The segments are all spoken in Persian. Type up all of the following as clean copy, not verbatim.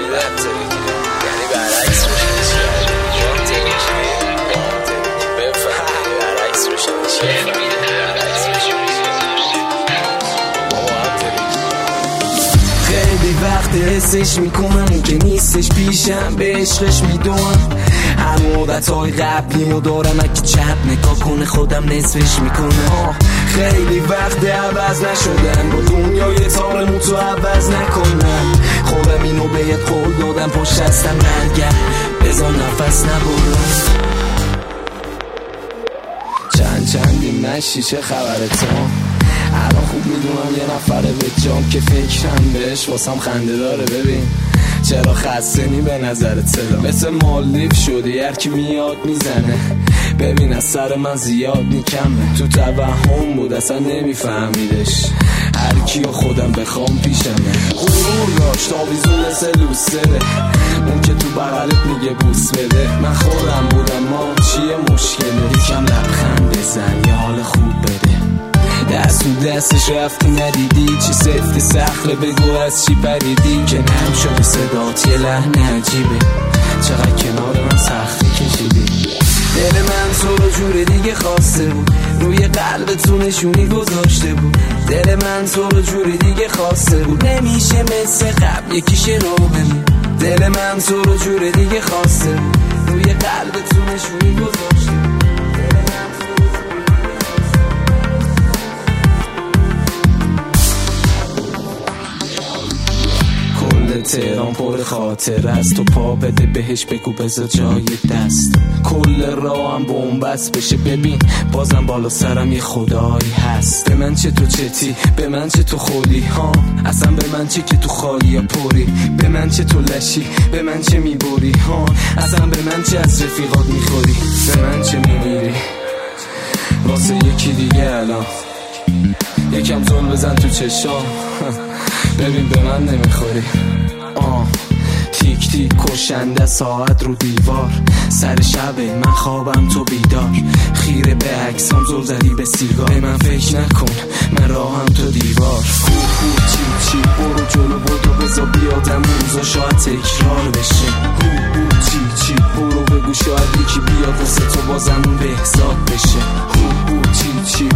یعنی برعکس روشنش برعکس روشنش خیلی وقت حسش میکنم اون که نیستش پیشم به عشقش میدونم همون عادتهای قبلیمو دارم اگه چپ نگاه کنه خودم نصفش میکنم خیلی وقت عوض نشدم با دنیای تارمو تو عوض نکنم خودم اینو بهت قول دادم پشت هستم مرگم بذار نفس نبرم چندی نشی چه خبرت الان خوب میدونم یه نفره به جام که فکرم بهش واسم خنده داره ببین چرا خسته نی به نظرت چرا مثل مالدیو شدی هر کی میاد میزنه ببین از سر من زیاد نیکمه تو توهم بود اصلا نمیفهمیدش هر کیو خودم بخوام پیشمه غرور داشت آویزون مثل لوسره اون که تو بغلت میگه بوس بده من خودم بودم ما چیه مشکله یکم لبخند بزن یه حال خوب بده دست تو دستش رفتی ندیدی چی سفتی سخله بگو از چی پریدی که نرم شده صدات یه لحن عجیبه چقدر کنار من سختی کشیدی دل من تو رو جور دیگه خواسته بود روی قلبتون نشونی گذاشته بود دل من تو رو جور دیگه خواسته بود نمیشه مثل قبل یکیش رو بمون دل من تو رو جور دیگه خواسته بود روی قلبتون نشونی گذاشته بود تهران پر خاطر است تو پا بده بهش بگو بذار جای دست کل راهم بومبست بشه ببین بازم بالا سرم یه خدایی هست به من چه تو چتی به من چه تو خودی ها اصلا به من چه که تو خالی یا پری به من چه تو لشی به من چه میبری ها اصلا به من چه از رفیقات میخوری به من چه میمیری واسه یکی دیگه الان یکم زل بزن تو چشام ببین به من نمیخوری تیک تیک کشنده ساعت رو دیوار سر شبه من خوابم تو بیدار خیره به عکسام زل زدی به سیگار به من فکر نکن من راهم تو دیوار چی چی برو جلو بدو بذار بیادم روزا شاید تکرار بشه چی برو بگو شاید یکی بیاد واسه تو بازم اون به حساب بشه چی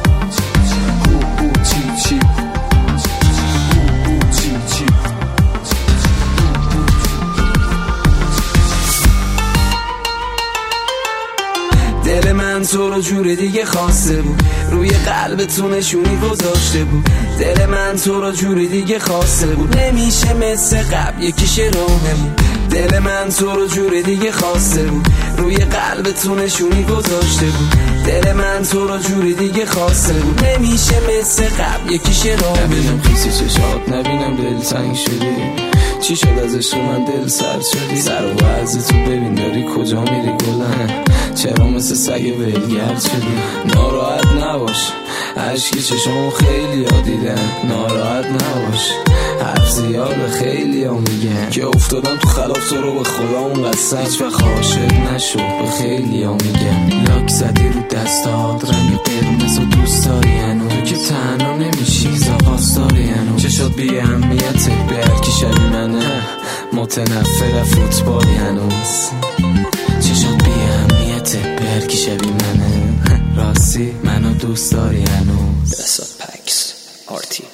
دل من تو رو جور دیگه خواسته بود روی قلبتون نشونی گذاشته بود دل من تو رو جور دیگه خواسته بود نمیشه مثل قبل یکیش راهمون دل من تو رو جور دیگه خواسته بود روی قلبتون نشونی گذاشته بود دل من تو رو جور دیگه خواسته بود نمیشه مثل قبل یکیش راهمون نبینم خیسی چشات نبینم دل تنگ شدی چی شد از عشق من دل سرد شدی سر و وضع تو ببین داری کجا میری گلن چرا مثل سگ ولگرد شدی ناراحت نباش عشقی چشمو خیلی ها دیدن ناراحت نباش حرف زیاده خیلی ها میگن که افتادم تو خلاف تو رو به خدا اون قصد هیچ وقت عاشق نشو به خیلی ها میگن لاک زدی رو دستات رنگ قرمز و دوست داری هنو تو که تنها نمیشی زاپاس داری هنو چشات بی اهمیته به هرکی شبی منه متنفر فوتبالی هنوز چشات بی اهمیته به هرکی شبی منه راستی منو دوست داری هنوز بسات پکس آرتی